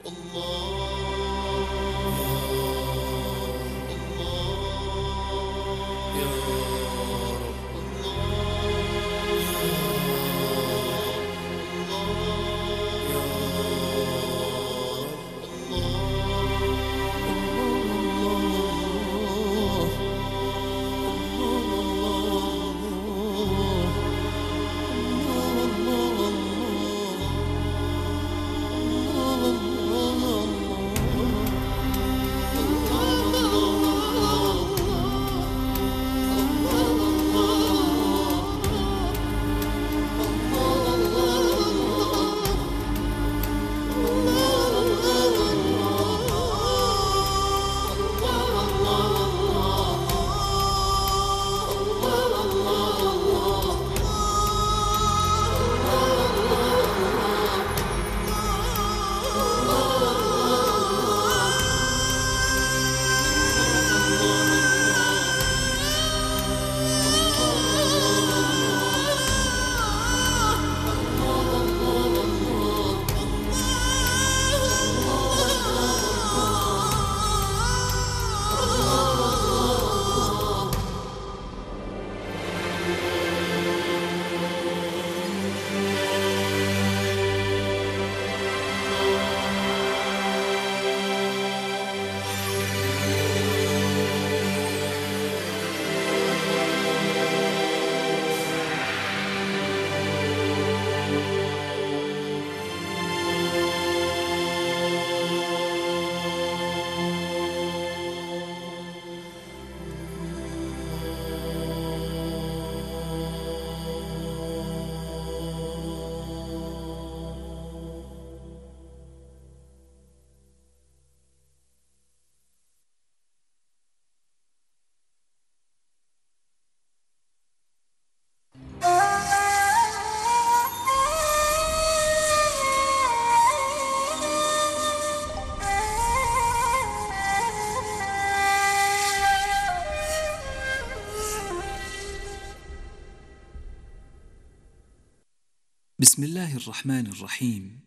بسم الله الرحمن الرحيم.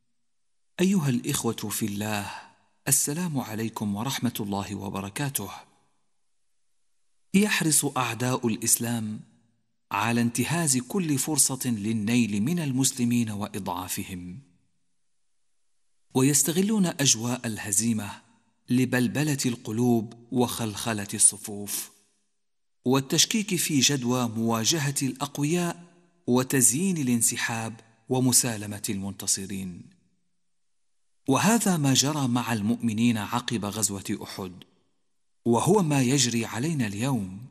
أيها الإخوة في الله، السلام عليكم ورحمة الله وبركاته. يحرص أعداء الإسلام على انتهاز كل فرصة للنيل من المسلمين وإضعافهم، ويستغلون أجواء الهزيمة لبلبلة القلوب وخلخلة الصفوف والتشكيك في جدوى مواجهة الأقوياء وتزيين الانسحاب ومسالمة المنتصرين. وهذا ما جرى مع المؤمنين عقب غزوة أحد، وهو ما يجري علينا اليوم.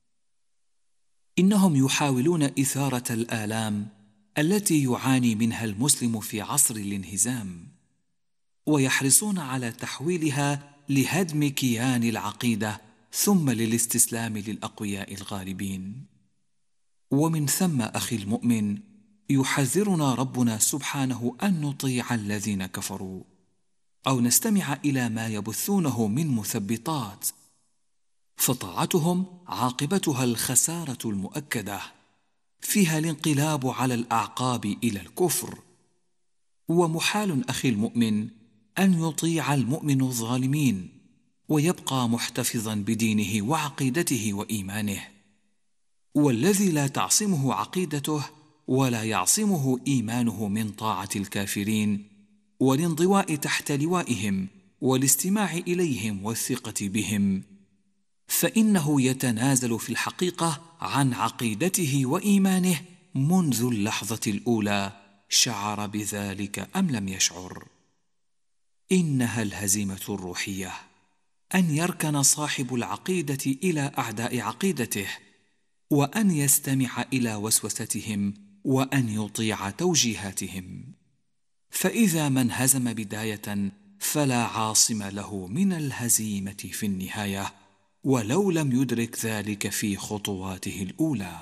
إنهم يحاولون إثارة الآلام التي يعاني منها المسلم في عصر الانهزام، ويحرصون على تحويلها لهدم كيان العقيدة ثم للاستسلام للأقوياء الغالبين. ومن ثم أخي المؤمن يحذرنا ربنا سبحانه أن نطيع الذين كفروا أو نستمع إلى ما يبثونه من مثبطات، فطاعتهم عاقبتها الخسارة المؤكدة، فيها الانقلاب على الأعقاب إلى الكفر. ومحال أخي المؤمن أن يطيع المؤمن الظالمين ويبقى محتفظا بدينه وعقيدته وإيمانه، والذي لا تعصمه عقيدته ولا يعصمه إيمانه من طاعة الكافرين والانضواء تحت لوائهم والاستماع إليهم والثقة بهم، فإنه يتنازل في الحقيقة عن عقيدته وإيمانه منذ اللحظة الأولى، شعر بذلك أم لم يشعر. إنها الهزيمة الروحية، أن يركن صاحب العقيدة إلى أعداء عقيدته، وأن يستمع إلى وسوستهم، وأن يطيع توجيهاتهم. فإذا من هزم بداية فلا عاصم له من الهزيمة في النهاية، ولو لم يدرك ذلك في خطواته الأولى.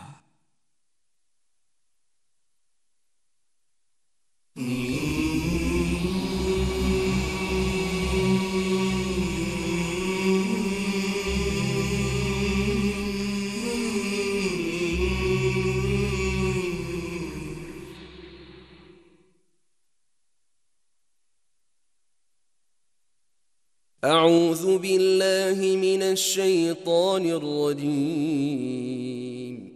أعوذ بالله من الشيطان الرجيم.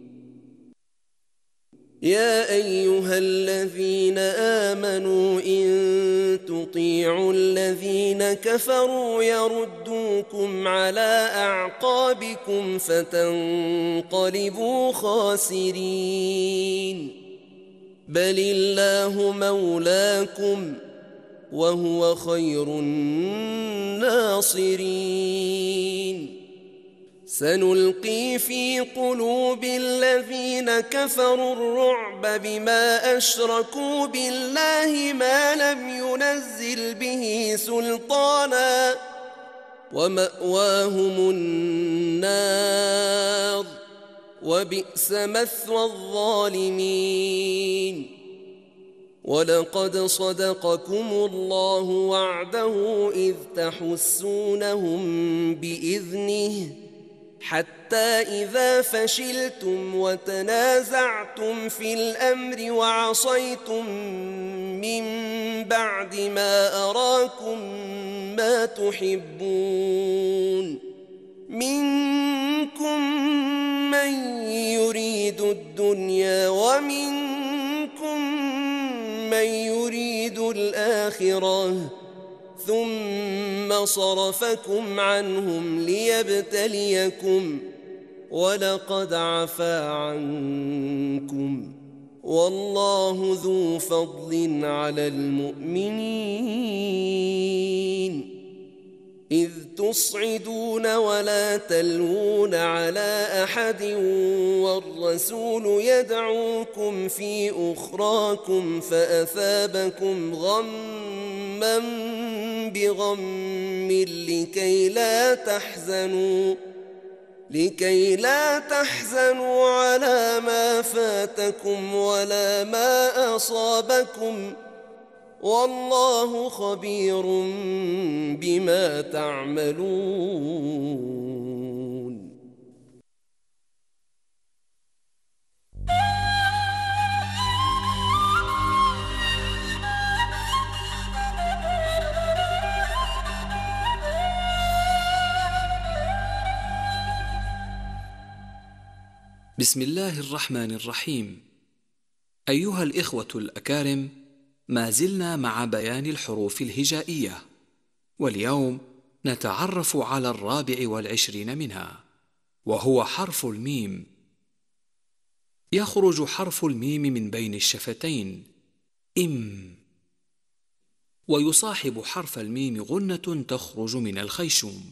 يا أيها الذين آمنوا إن تطيعوا الذين كفروا يردوكم على أعقابكم فتنقلبوا خاسرين. بل الله مولاكم وهو خير الناصرين. سنلقي في قلوب الذين كفروا الرعب بما أشركوا بالله ما لم ينزل به سلطانا ومأواهم النار وبئس مثوى الظالمين. ولقد صدقكم الله وعده إذ تحسونهم بإذنه حتى إذا فشلتم وتنازعتم في الأمر وعصيتم من بعد ما أراكم ما تحبون منكم من يريد الدنيا ومنكم من يريد الآخرة ثم صرفكم عنهم ليبتليكم ولقد عفا عنكم والله ذو فضل على المؤمنين. إذ تصعدون ولا تلوون على أحد والرسول يدعوكم في أخراكم فأثابكم غما بغم لكي لا تحزنوا على ما فاتكم ولا ما أصابكم والله خبير بما تعملون. بسم الله الرحمن الرحيم. أيها الإخوة الأكارم، ما زلنا مع بيان الحروف الهجائية، واليوم نتعرف على 24 منها، وهو حرف الميم. يخرج حرف الميم من بين الشفتين إم، ويصاحب حرف الميم غنة تخرج من الخيشوم.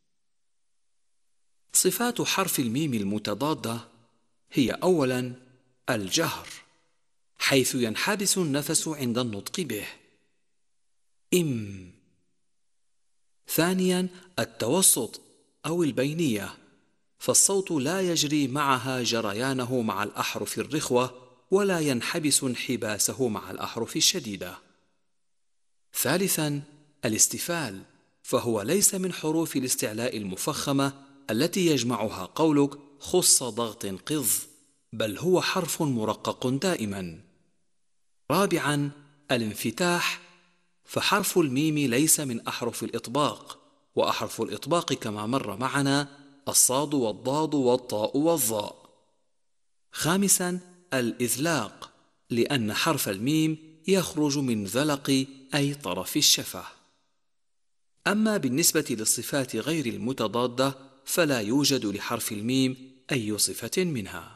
صفات حرف الميم المتضادة هي أولاً الجهر، حيث ينحبس النفس عند النطق به إم. ثانياً التوسط أو البينية، فالصوت لا يجري معها جريانه مع الأحرف الرخوة ولا ينحبس انحباسه مع الأحرف الشديدة. ثالثاً الاستفال، فهو ليس من حروف الاستعلاء المفخمة التي يجمعها قولك خص ضغط قض، بل هو حرف مرقق دائما. رابعا الانفتاح، فحرف الميم ليس من أحرف الإطباق، وأحرف الإطباق كما مر معنا الصاد والضاد والطاء والظاء. خامسا الإذلاق، لأن حرف الميم يخرج من ذلق أي طرف الشفة. أما بالنسبة للصفات غير المتضادة فلا يوجد لحرف الميم أي صفة منها.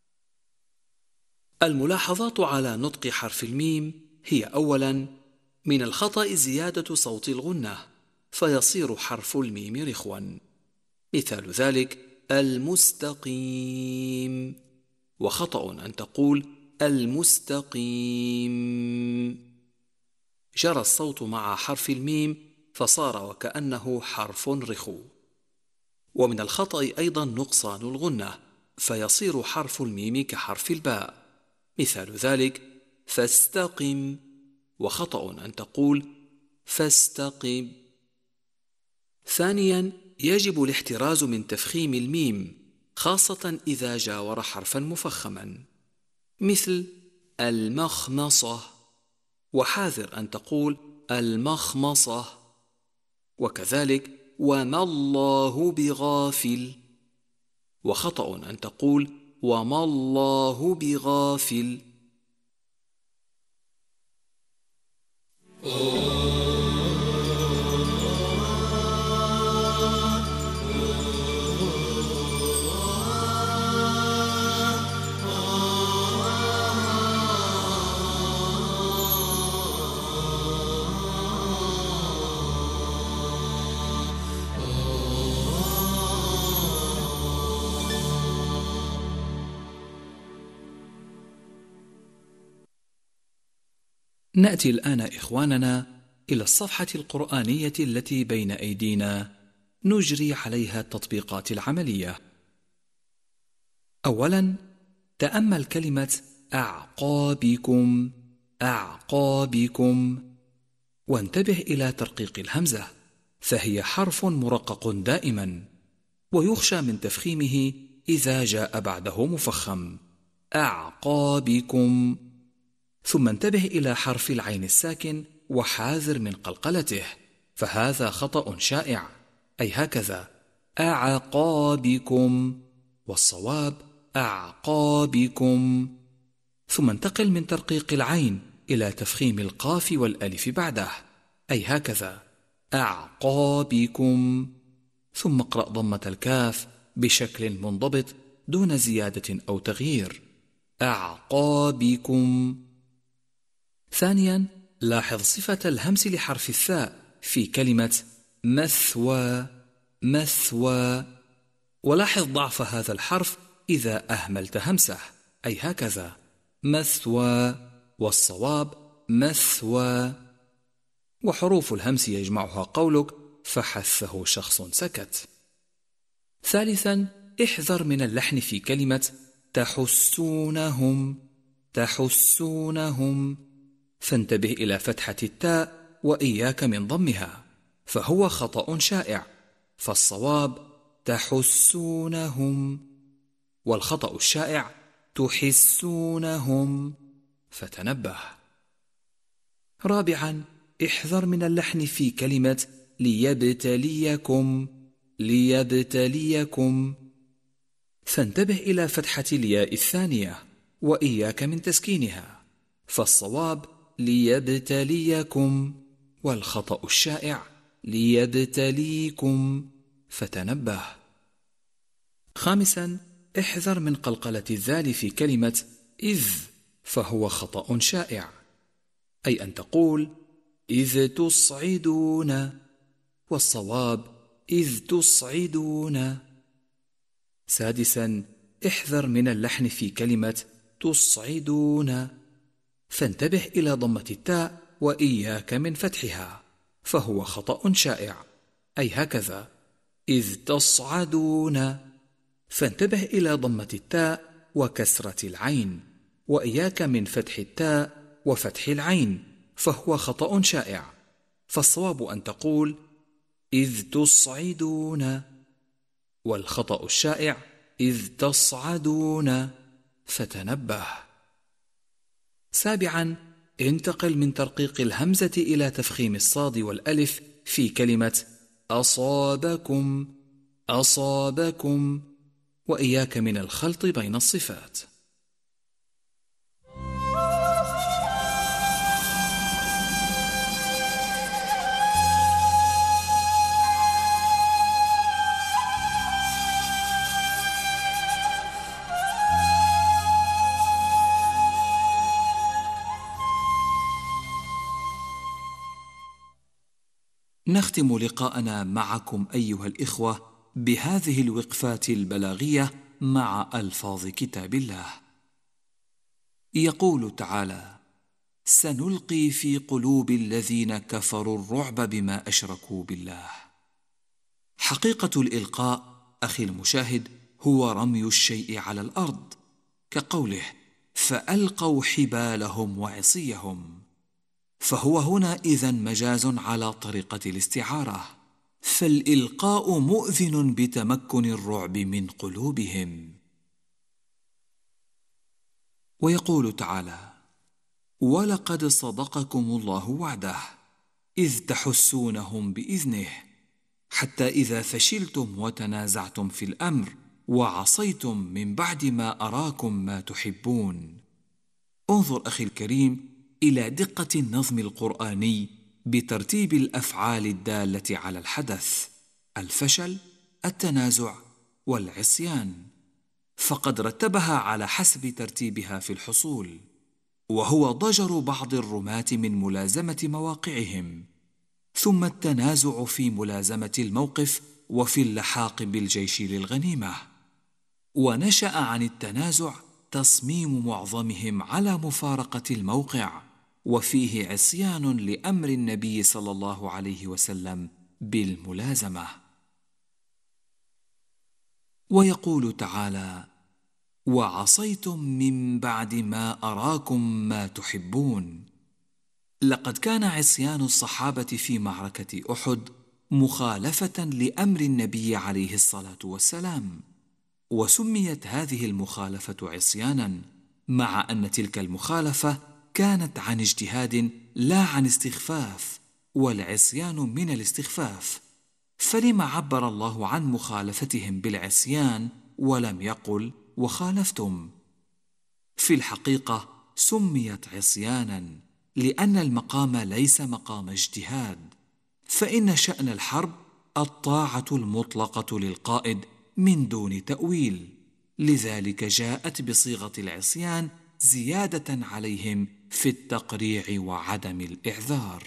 الملاحظات على نطق حرف الميم هي أولاً من الخطأ زيادة صوت الغنة فيصير حرف الميم رخوا، مثال ذلك المستقيم، وخطأ أن تقول المستقيم. جرى الصوت مع حرف الميم فصار وكأنه حرف رخو. ومن الخطأ أيضا نقصان الغنة فيصير حرف الميم كحرف الباء، مثال ذلك فاستقم، وخطأ أن تقول فاستقم. ثانيا يجب الاحتراز من تفخيم الميم، خاصة إذا جاور حرفا مفخما مثل المخمصة، وحاذر أن تقول المخمصة. وكذلك وما الله بغافل. وخطأ أن تقول وما الله بغافل. نأتي الآن إخواننا إلى الصفحة القرآنية التي بين أيدينا نجري عليها التطبيقات العملية. أولا تأمل كلمة أعقابكم أعقابكم، وانتبه إلى ترقيق الهمزة، فهي حرف مرقق دائما، ويخشى من تفخيمه إذا جاء بعده مفخم. أعقابكم. ثم انتبه إلى حرف العين الساكن وحاذر من قلقلته، فهذا خطأ شائع، أي هكذا أعقابكم، والصواب أعقابكم. ثم انتقل من ترقيق العين إلى تفخيم القاف والألف بعده، أي هكذا أعقابكم. ثم اقرأ ضمة الكاف بشكل منضبط دون زيادة أو تغيير، أعقابكم. ثانيا لاحظ صفة الهمس لحرف الثاء في كلمة مثوى مثوى، ولاحظ ضعف هذا الحرف إذا أهملت همسه، أي هكذا مثوى، والصواب مثوى. وحروف الهمس يجمعها قولك فحثه شخص سكت. ثالثا احذر من اللحن في كلمة تحسونهم تحسونهم، فانتبه إلى فتحة التاء وإياك من ضمها، فهو خطأ شائع، فالصواب تحسونهم، والخطأ الشائع تحسونهم، فتنبه. رابعا احذر من اللحن في كلمة ليبتليكم ليبتليكم، فانتبه إلى فتحة الياء الثانية وإياك من تسكينها، فالصواب ليبتليكم، والخطأ الشائع ليبتليكم، فتنبه. خامسا احذر من قلقلة الذال في كلمة إذ، فهو خطأ شائع، أي أن تقول إذ تصعدون، والصواب إذ تصعدون. سادسا احذر من اللحن في كلمة تصعدون، فانتبه إلى ضمة التاء وإياك من فتحها، فهو خطأ شائع، أي هكذا إذ تصعدون، فانتبه إلى ضمة التاء وكسرة العين، وإياك من فتح التاء وفتح العين، فهو خطأ شائع، فالصواب أن تقول إذ تصعدون، والخطأ الشائع إذ تصعدون، فتنبه. سابعا انتقل من ترقيق الهمزة إلى تفخيم الصاد والألف في كلمة أصابكم أصابكم، وإياك من الخلط بين الصفات. نختم لقاءنا معكم أيها الإخوة بهذه الوقفات البلاغية مع ألفاظ كتاب الله. يقول تعالى: سنلقي في قلوب الذين كفروا الرعب بما أشركوا بالله. حقيقة الإلقاء أخي المشاهد هو رمي الشيء على الأرض، كقوله فألقوا حبالهم وعصيهم، فهو هنا إذن مجاز على طريقة الاستعارة، فالإلقاء مؤذن بتمكن الرعب من قلوبهم. ويقول تعالى: ولقد صدقكم الله وعده إذ تحسونهم بإذنه حتى إذا فشلتم وتنازعتم في الأمر وعصيتم من بعد ما أراكم ما تحبون. انظر أخي الكريم إلى دقة النظم القرآني بترتيب الأفعال الدالة على الحدث: الفشل، التنازع، والعصيان، فقد رتبها على حسب ترتيبها في الحصول، وهو ضجر بعض الرماة من ملازمة مواقعهم، ثم التنازع في ملازمة الموقف وفي اللحاق بالجيش للغنيمة. ونشأ عن التنازع تصميم معظمهم على مفارقة الموقع، وفيه عصيان لأمر النبي صلى الله عليه وسلم بالملازمة. ويقول تعالى: وعصيتم من بعد ما أراكم ما تحبون. لقد كان عصيان الصحابة في معركة أحد مخالفة لأمر النبي عليه الصلاة والسلام، وسميت هذه المخالفة عصيانا، مع أن تلك المخالفة كانت عن اجتهاد لا عن استخفاف، والعصيان من الاستخفاف، فلما عبر الله عن مخالفتهم بالعصيان ولم يقل وخالفتم؟ في الحقيقة سميت عصيانا لأن المقام ليس مقام اجتهاد، فإن شأن الحرب الطاعة المطلقة للقائد من دون تأويل، لذلك جاءت بصيغة العصيان زيادة عليهم في التقريع وعدم الإعذار.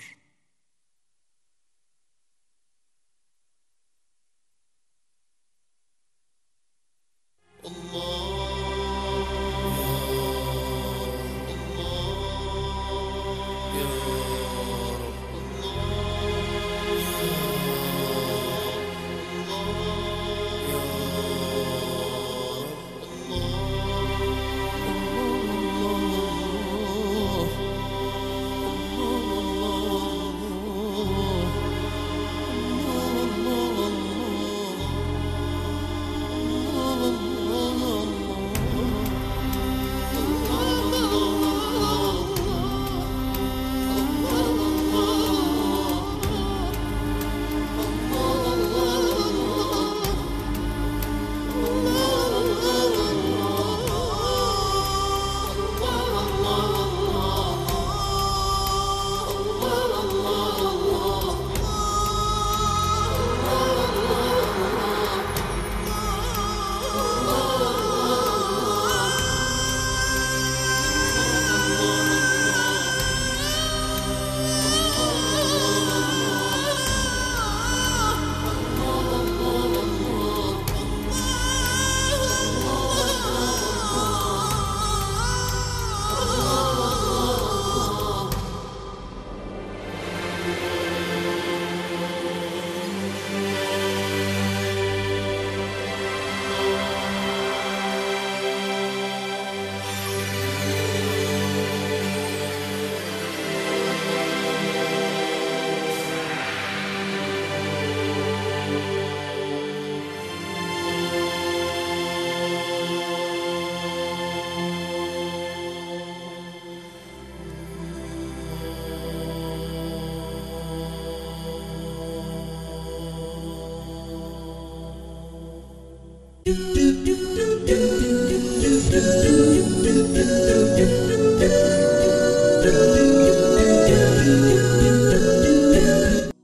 do do do